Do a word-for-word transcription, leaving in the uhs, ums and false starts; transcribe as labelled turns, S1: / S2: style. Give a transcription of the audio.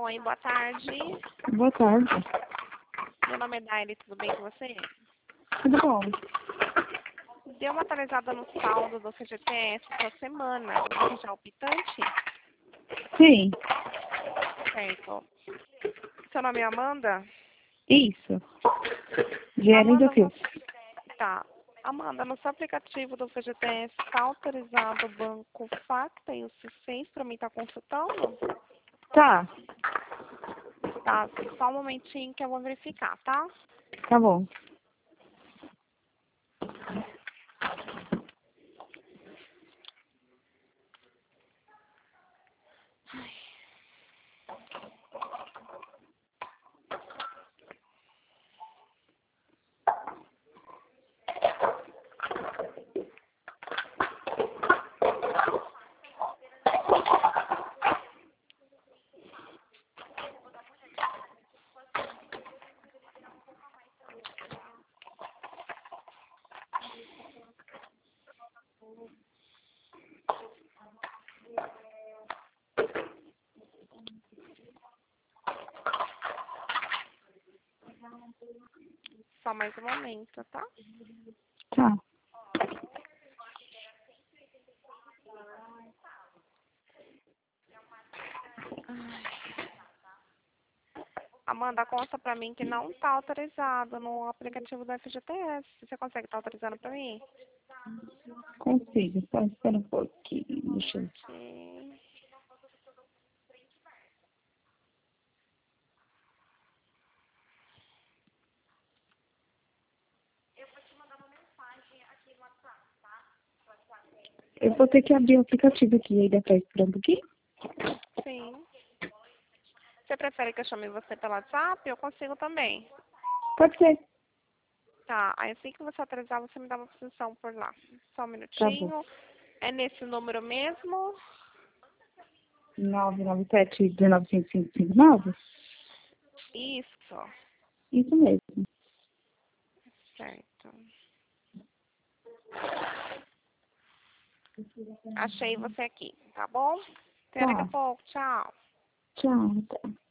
S1: Oi, boa tarde.
S2: Boa tarde.
S1: Meu nome é Daire, tudo bem com você?
S2: Tudo bom?
S1: Deu uma atualizada no saldo do F G T S essa semana. Você já é optante?
S2: Sim,
S1: Certo. Seu nome é Amanda?
S2: isso. Gênero do
S1: Amanda,
S2: fio.
S1: você... Tá. Amanda, no seu aplicativo do F G T S está autorizado o banco Facta e o C seis para mim estar consultando?
S2: Tá,
S1: Tá, só um momentinho que eu vou verificar, tá?
S2: tá bom.
S1: Só mais um momento, tá?
S2: Tá.
S1: Amanda, consta pra mim que não tá autorizado no aplicativo do F G T S. Você consegue estar autorizando pra mim?
S2: Consigo. Só espera um pouquinho. Deixa eu...
S1: Ok.
S2: Eu vou ter que abrir o aplicativo aqui. Aí dá pra esperar um pouquinho?
S1: Sim. Você prefere que eu chame você pelo WhatsApp? Eu consigo também.
S2: Pode ser.
S1: Tá, aí assim que você autorizar, você me dá uma posição por lá. Só um
S2: Tá bom.
S1: minutinho. É nesse número mesmo?
S2: nove nove sete um nove cinco cinco cinco nove?
S1: Isso.
S2: Isso mesmo.
S1: Certo. Achei você aqui, tá bom? Até daqui a
S2: Tá.
S1: pouco. Tchau.
S2: Tchau. Tá.